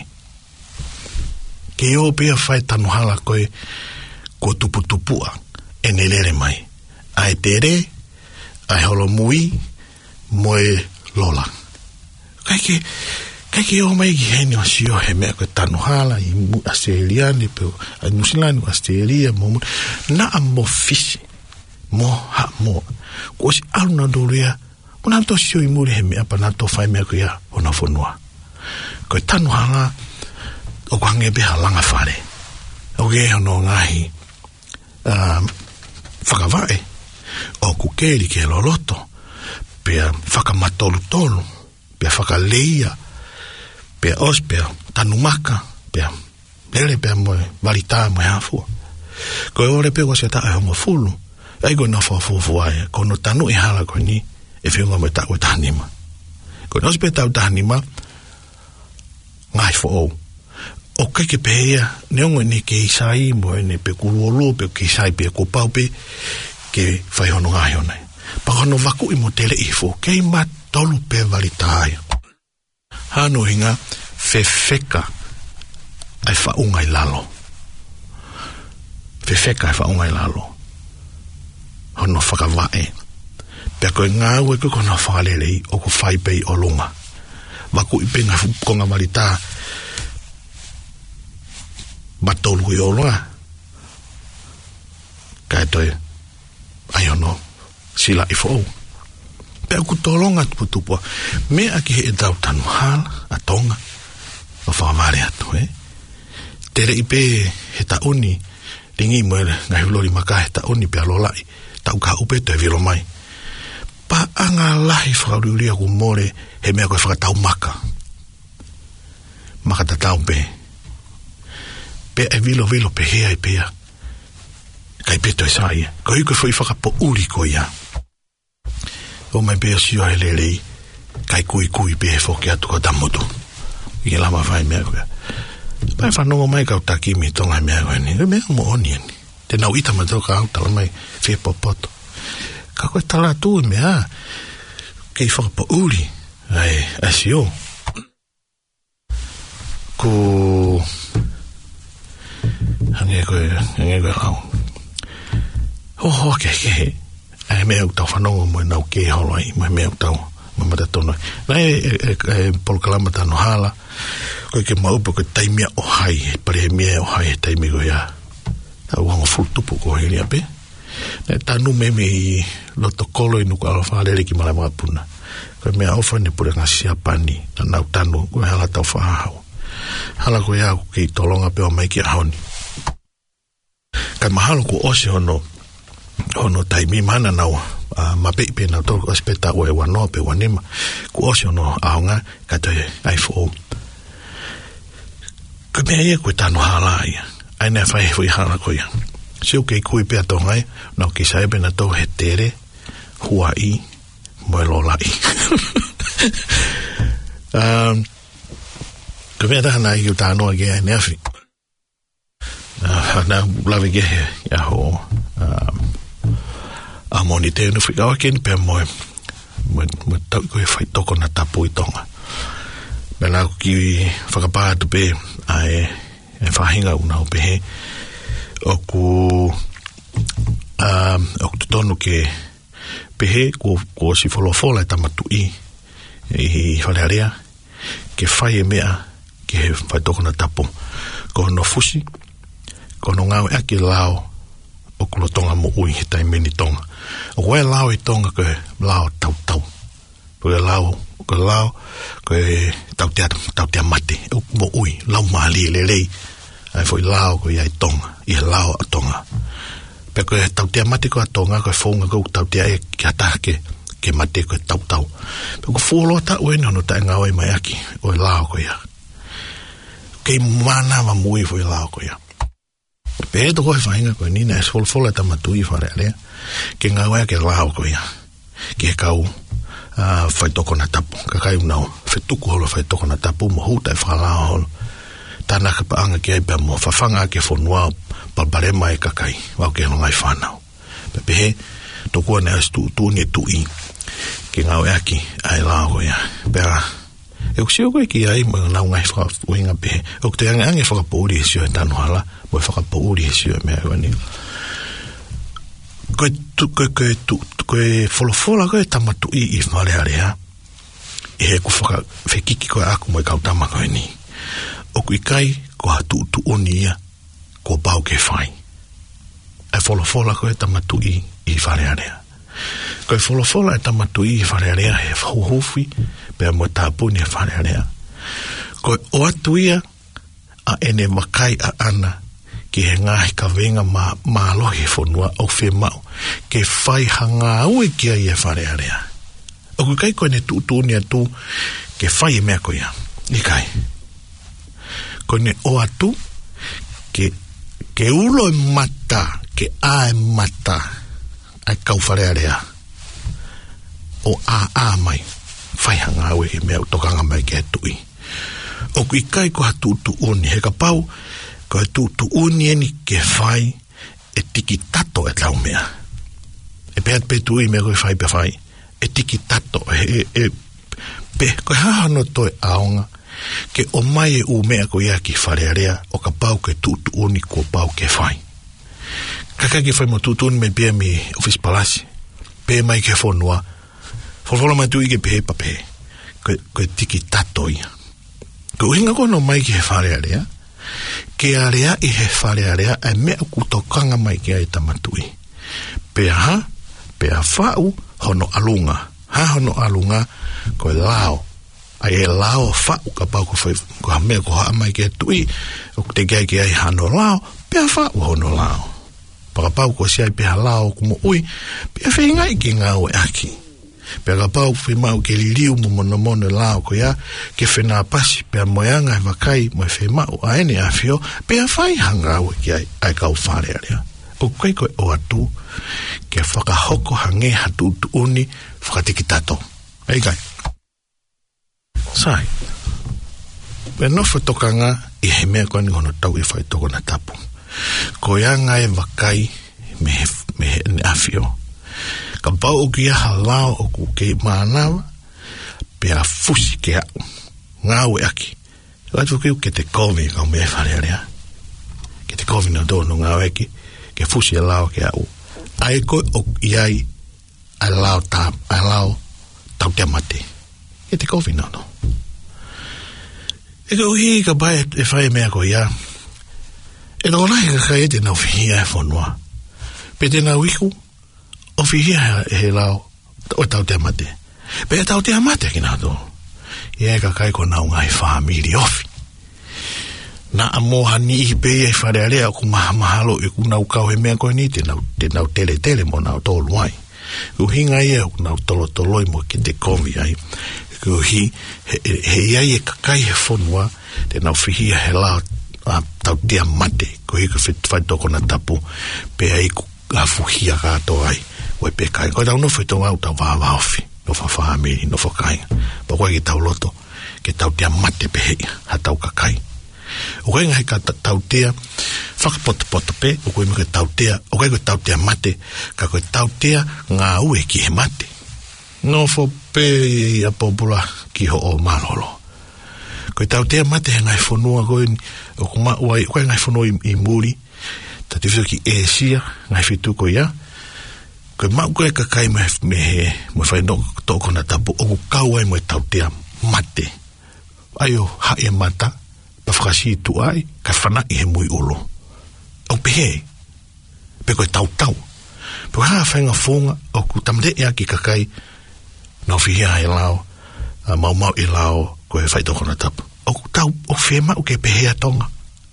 Speaker 1: Ke o pe a whai tanu hala koe, ko tupu tupua, ene lere mai. Ai tere, ai holo mui, moe lola. Kaike, kaike o mai ki heni o sio he mea koe tanu hala, i Australiani, pe ai Nusilani, Australia, mo mo, na a mo fisi, mo ha mo. Ko si alu na doria, mo na to sio i muri he mea, pa na to whai mea koe ia, o na whanua. Koe tanu hala, o kwange beha langa whare. O ke hono ngahi, um, whakawai, o kukeri ke loloto, pea whakamatolu tolu, pea whakaleia, pea os, pea tanumaka, pea lele pea moe, walita moe hafua. Koe ore pea wase tae homo fulu, eigo na whafufuaia, kono tanu i hala koe ni, e whiunga moe tau tahanima. Koe os pea tau tahanima, ngai fo ou. O keke pehea, neongo ne ke isai, moe ne pe kuluolu, pe ke isai pe kopau pe, ke whai hono ngai honai. Pa hono waku i mo tele i fo, kei ma tolu pe walitaia. Hano hinga, fefeka ai whaunga i lalo. Fefeka ai whaunga i lalo. Hono whakawae. Pea koe ngā ue koe kona whakalelei, o ko whai pei o lunga. Waku i penga konga walitaia, matolu i olunga. Kai toi, ai ono, sila i fo. Pea ku tolonga tuputupua, mea ki he e tau tanu hala, a tonga, o whakaware atu, eh? Tere i pe he ta uni, ringi moere, ngai hulori maka he ta uni pe alolai, tau ka upe to e viro mai. Pa anga lahi whakauriuria ku more, he mea koe whakatau maka. Maka ta tau pe. Pe e vilo vilo pe hea i pea. kai peto e sa ia ko iko foi whakapo uri ko ia o mai pe si o helelei kai kui kui pe foki atu ko tamotu i lama vai mea koe pai whanongo mai kau taki mi tonga mea koe ni mea mo oni ni te nau ita mato ka au tala mai whi popoto ka koe tala tu mea kei whakapo uri ai asio ko hange koe hange koe au ho ho ke ke ai mea utau whanongo mo nau ke holoi mo mea utau mamata tono nai e e polkalama tano hala ko ke maupo ko taimia o hai pare mia o hai taimi go ya ta wanga futupu ko heli ape ne tanu meme loto kolo inu ko alfa le ki mala mapuna ko me ofa ne pure ngasi apani na tanu ko hala ta fa hala ko ya ki tolonga pe o mai ki haoni ka mahalo ko osi hono hono taimi mana nawa Uh, ma pe pe na to aspetta o e wano pe wanima ku osio no aunga ka te ai fo ko me ia ku tano hala ia ai na fai foi hala ko ia se o ke ku pe to ngai no ki sai be na to hetere huai mo lo lai um ko me da na yu tano ge ne afi na la ve ge ya ho um a monite no fica aqui ni pe mo mo mo tau ko fai toko na tapu i tonga bela ki whakapā tu pe ai e whahinga una o pe he o ku um, o ku tonu ke pe he ko, ko si wholofola e tamatu i i whalearea ke whai e mea ke he whai toko na tapu ko no fusi ko no ngau e ake lao o kulo tonga mo ui he taimeni tonga o koe lao i tonga koe lao tau tau koe lao koe lao koe tau tea tau tea mate o mo ui lau mahali le lei ai foi lao koe ai tonga i lao a tonga pe koe tau tea mate koe a tonga koe fonga koe tau tea e ki atake ke mate koe tau tau pe koe fuolo ta ue no ta ngau e mai aki o lao koe ya kei mana ma mui foi lao koe ya pe to ko fainga ko ni na sol fola ta matui fare ale ke nga wa ke lao ko ya ke kau a fai to kona tapu ka kai no fe tu ko lo fai to kona tapu mo huta fa la hol ta na ka anga ke pe mo fa fanga ke fo noa pa bare mai ka kai wa ke no ngai fa na pe pe to ko na stu tu ni tu i ke nga wa ki ai la ko ya pe eu sei ko ki ai mo na ngai fa winga pe o te anga anga fa po ri sio ta no hala mo fa po uri sio me ani ko tu ko ko tu ko folo fola ko tamatu i i male area e ko fa fe kiki ko aku mo ka tama ko ni o ku kai ko tu tu onia ko pau ke fai e folo fola ko tamatu i i fale area ko folo fola tamatu i fale area e fu hufi pe mo tapu ni fale area ko o atuia a ene makai a ana ki he ngahi ka venga ma, ma alohi whanua au whe mau ke whai hanga ue ki ai e whare area o ku kai koe ne tu tu ni atu ke whai e mea koe ia i kai koe ne o atu ke ke ulo e mata ke a e mata ai kau whare area o a a mai whai hanga ue e mea utokanga mai ke tui o ku kai ko hatu tu uni he ka pau ko tu tu uni ni ke fai e tiki tato e tau mea e pe pe tu i me ko fai pe fai e tiki tato e, e pe ko ha no to aonga ke o mai e u mea ko ia ki farearea o ka pau ke tu tu uni ko pau ke fai kaka ke fai mo tu tu me pe mi office palace pe mai ke fonua fofola mai tu i ke pe pa pe ko ko tiki tato ia ko hinga ko no mai ke farearea ke area i he whare area e mea kutokanga mai ki ai tamatui. Pea ha, pea whau hono alunga. Ha hono alunga koe lao. Ai e lao whau ka pau ko whai, ko ha mea ko ha mai ki ai tui, o te gai ki ai hano lao, pea whau hono lao. Paka pau ko si ai pea lao kumo ui, pea whingai ki ngā ue aki. Pea ka pau whi mau ke li liu mo mono mono lao ko ia, ke whenā pasi, pea moeanga e wakai mo e whi mau a ene a whio, pea whai hanga ue ki ai, ai kau whare area. o koe koe o atu ke whakahoko hange hatu utu uni whakatiki tato. Ei kai. Sai. Pe no whatokanga i he mea koe ni hono tau i whai toko na tapu. Ko ia ngai wakai me he, me he ne afio. Ka pau o kia halao o ku ke maanawa pe a fusi ke au. Ngā ue aki. Watu kiu ke te kovi ka me whare rea. Ke te kovi na dono ngā ue aki. Ke fusi a lao ke au. Ai koe o iai a lao ta, a lao tau te mate. Ke te kovi na no. E ka uhi ka bai e whai mea ko ia. E no lai ka kai te nau whihia e whanua. Pe te nau iku, o whihia he lao o tau te mate. Pe e tau te mate ki nā tō. Ia ka kai ko nau ngai whamiri ofi. Na amoha ni i pe e whare area ku maha mahalo i ku nau kau he mea koe ni te nau, te nau tele tele mo nau tolu ai. Ku hinga ia ku nau tolo toloi mo ki te komi ai. Ku hi he, he iai e kakai he whanua te nau whihia he lao a tau tia mate. Ku hi ka whai toko na tapu pe ai ku afuhia kato ai. Wai pe kai. Koe tau no whai tonga au tau waha wahofi. No wha whahamiri, no wha kai. Pa koe ki tau loto ke tau tia mate pe hei ha tau kakai. O koe ngai ka tau tia whakapoto pe, o koe mga tau tia, o koe koe tau tia mate, ka koe tau tia ngā ue ki he mate. No who pe i a popula ki ho o malolo. Koe tau tia mate he ngai whanua koe, o koe ma uai, koe ngai whanua i, i muri, ta te whito ki Asia, ngai whitu koe ia, koe ma koe kakai me, me he, me whai no toko na tapu, o ko kau ai mo tau tia mate. Ai o hae mata, pa whakasi tu ai, ka whana i he mui olo. Au pehe, pe koe tau tau. Pe koe haa whainga whonga, o ku tamde ea ki kakai, nau whihia e lao, uh, mau mau i lao, koe whai toko na tapu. O ku tau, o whea mau ke pehe atonga.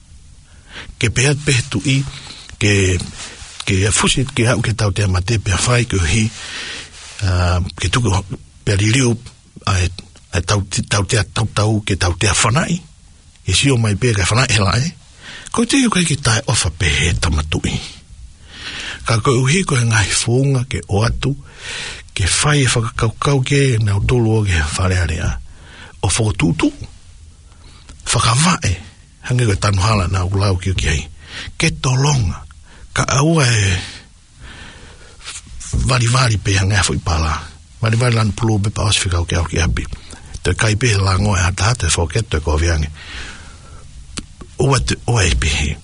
Speaker 1: Ke pehe pehe tu i, ke, ke fusi, ke hau ke tau te amate, pe a whai ke hi, uh, ke tuku, pe a ririu, ai, ai tau, tau te tau tau, ke tau te a whanai, e si o mai pēka whanai he lai, ko te iu kai ki tae ofa pehe tamatui. Ka koe uhi koe ngai whunga ke o atu, ke whai e whakakaukau ke nau tolu o ke wharearea, o whakotutu, whakawhae, hange koe tanuhala nau lau ki o ki hei, ke tolonga, ka aua e vari-vari pe hange hafo i pala, vari-vari lan pulu be pa oswhikau ke au ki api, te kai pe la ngoe hata hata e whaketo e ko viange, oa te oa e pehe.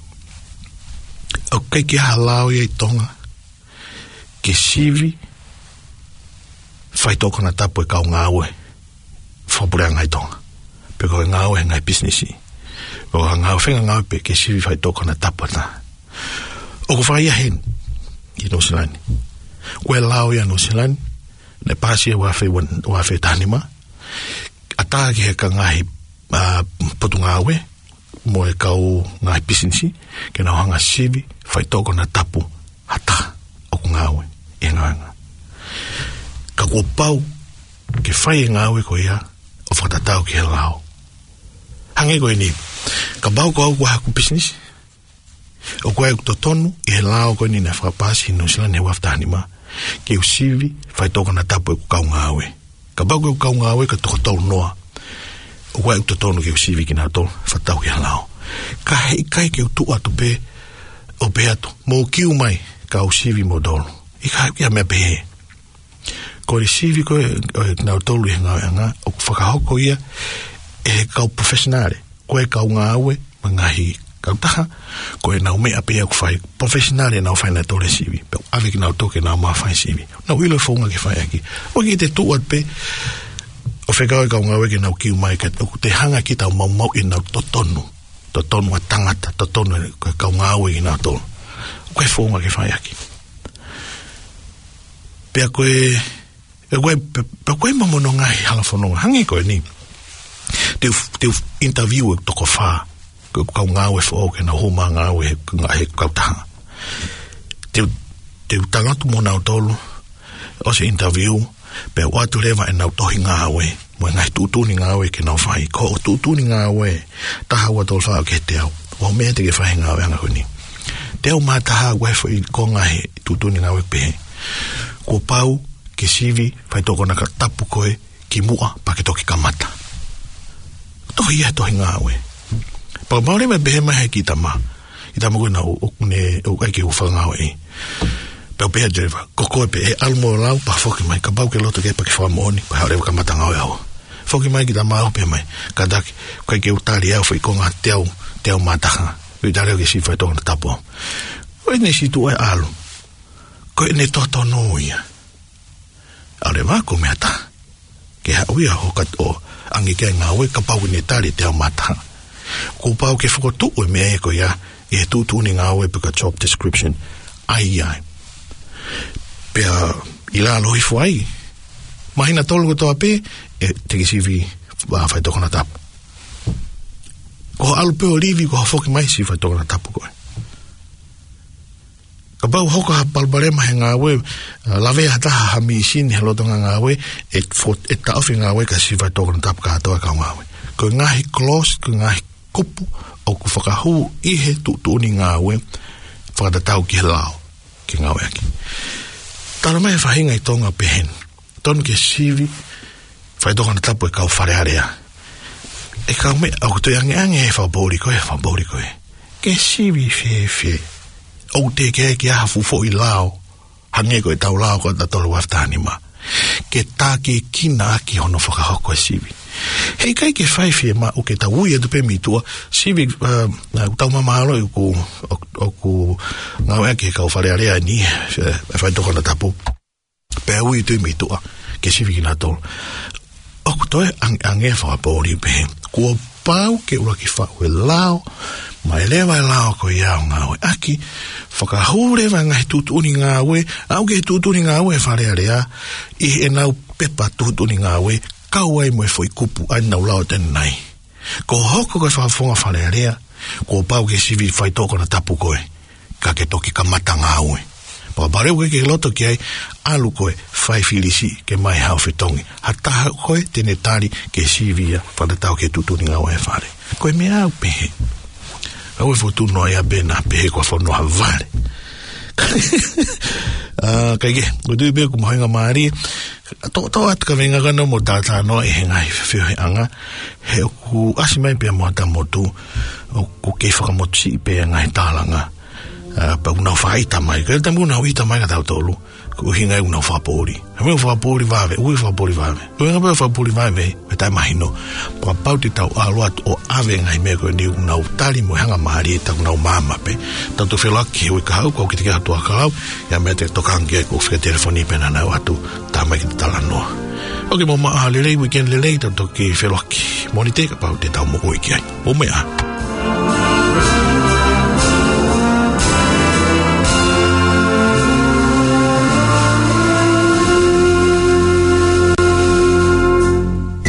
Speaker 1: O kei ki halau i tonga, ke sivi, whai toko na tapu e kau ngā ue, whapurea ngai tonga. Pe koe ngā ue ngai businessi. O ngā ue whenga ngā ue pe ke sivi whai toko na tapu ta. O ko whai ahen, i Nosilani. Koe lau i a Nosilani, ne pasi e wafe, wafe tanima, ata ki he ka ngahi uh, potu ngā ue, mo e kau ngai businessi, ke nau hanga sivi, whai toko na tapu, hata, o ku ngā ue, e ngā ngā. Ka kua pau, ke whai e ngā ue ko ia, o whakatatau ki he lao. Hange koe ni, ka bau ko au kua haku business, o kua e totonu, i he lao koe ni na whakapasi, no sila ne waftahanima, ke u sivi, whai toko na tapu e ku kau ngā ue. Ka bau ko kau ngā ue, ka toko tau noa, o kua e totonu ke u sivi ki nā tolu, whatau ki he lao. Ka hei kai ke u tu atu pe, o pe atu, mo kiu mai, ka u sivi mo dolu. I ka hei mea pehe. Ko re sivi ko e nau tolu i ngā ngā, o ku whakahoko ia, e kau professionale. Ko e kau ngā ue, ma ngahi kau taha, ko e nau mea pe aku whai professionale nau whai na tole sivi. Pe ave ki nau toke nau maa whai sivi. Nau ilo whaunga ki whai aki. O ki te tu atu pe, o whekau e kau ngā ue ki nau kiu mai, ka te hanga ki tau mau mau i nau totonu. Totonu a tangata, totonu e kau ngā ue ki nau tolu. Koe whaunga ki whai aki. Pea koe, e koe, pe koe mamono ngai hala whanonga, hangi koe ni, te te interview e toko wha, koe kau ngā ue whao ke na homa ngā ue he kau taha. Te, te tangatu mo nau tolu, o se interview, pe watu lewa e nau tohi ngā ue, mo ngai tūtūni ngā ue ke nau whai, ko o tūtūni ngā ue, taha ua tolu whao ke te au, o mea te ke whai ngā ue anga koe ni. te o mataha ua fo i konga he tutuni ngā wepe ko pau ke sivi fai toko na ka tapu koe ki mua pa ke toki kamata tohi e tohi ngā we pa maore me behe mai ki tama i tama koe na o kune o kai ke ufa ngā we pa pea jeva koko e pe e almo lau pa foki mai ka pau ke loto ke pa ke wha mooni pa haure kamata ngā we au foki mai ki tama au pe mai ka daki kai ke utari au fai konga teau teau mataha i tare o ke si fai toko na tapu koe ne si tu e alu koe ne toto no ia ale mako me ata ke hauia ho kat o angi ke ngā we ka pau ne tari te au mata ko pau ke whakotu e me e ko ia e tu tu ni ngā we pe ka job description ai ai pea ila lohi fuai mahina tolu ko toa pe e te kisivi wa fai toko na tapu ko alu pe o livi ko hafoki mai si fai toko na tapu koe ka pau hoka ha palbarema he ngā we lawe hataha ha miisini he lotonga ngā we e, e taofi ngā we ka siwai toko na tapu ka atoa ka ngā we ko ngahi close ko ngahi kupu o ku whakahu ihe tuutuni ngā we whakatatau ki he lao ki ngā we aki tala mai whahinga i tonga pehen tonu ke sivi whai toko na tapu e kau wharearea e kau me au kutu ange ange e whabori koe whabori koe ke sivi whee whee o te ke ke hafu fo i lao hange ko e tau lao ko tatolo waftani ma ke tā ke kina aki hono whakahoko e sivi hei kai ke whaiwhi ma o ke tau ui e tupe mitua sivi uh, tau mamalo i ku o ku ngau eke kau wharearea ni e whai toko na tapu pe ui tui mitua ke sivi ki na tolo o ku toe ange ange whakapori pe kua pau ke ura ki whau e lao mai lewa e lao ko iau ngā we aki whakahure wa ngai tutuni ngā we au ke tutuni ngā we wharearea i e nau pepa tutuni ngā we kau ai moe foi kupu ai nau lao tenu nai ko hoko ko whaafonga wharearea ko pau ke sivi whai toko na tapu koe ka ke toki ka mata ngā we pa bareu ke ke loto ki ai alu koe whai filisi ke mai hau whitongi hataha koe tene tari ke sivi ia whanatau ke tutuni ngā we whare koe me au pehe au e fotu noa ia bena pehe kua whanau havare kai ke o tui pe ku mahoinga maari to to at ka venga gano mo tata no e henga i fio he anga he ku asi mai pe mo ta mo tu o ku ke whaka mo tsi pe ngai talanga pa una faita mai ke tamu na uita mai ka tau tolu ku hinga una fa pori me fa pori vave u fa pori vave u nga fa pori vave me tai mai no pa pauti tau aluat o ave ngai me ko ni una utali mo hanga mari ta una mama pe tanto fela ki u ka ko ki ka to ka ya me te tokange ko fe telefoni pe na na watu ta mai ki ta la no o ke mo ma le le weekend le le tanto ki fela ki monite ka pauti tau mo ko ki ai o me a